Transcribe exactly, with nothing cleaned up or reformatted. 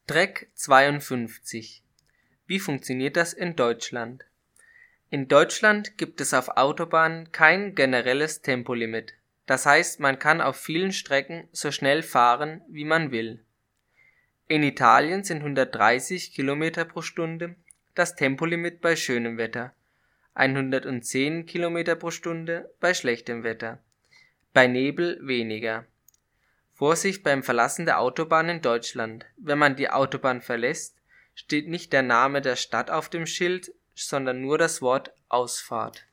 Track zweiundfünfzig. Wie funktioniert das in Deutschland? In Deutschland gibt es auf Autobahnen kein generelles Tempolimit. Das heißt, man kann auf vielen Strecken so schnell fahren, wie man will. In Italien sind hundertdreißig Kilometer pro Stunde das Tempolimit bei schönem Wetter, hundertzehn Kilometer pro Stunde bei schlechtem Wetter, bei Nebel weniger. Vorsicht beim Verlassen der Autobahn in Deutschland: Wenn man die Autobahn verlässt, steht nicht der Name der Stadt auf dem Schild, sondern nur das Wort Ausfahrt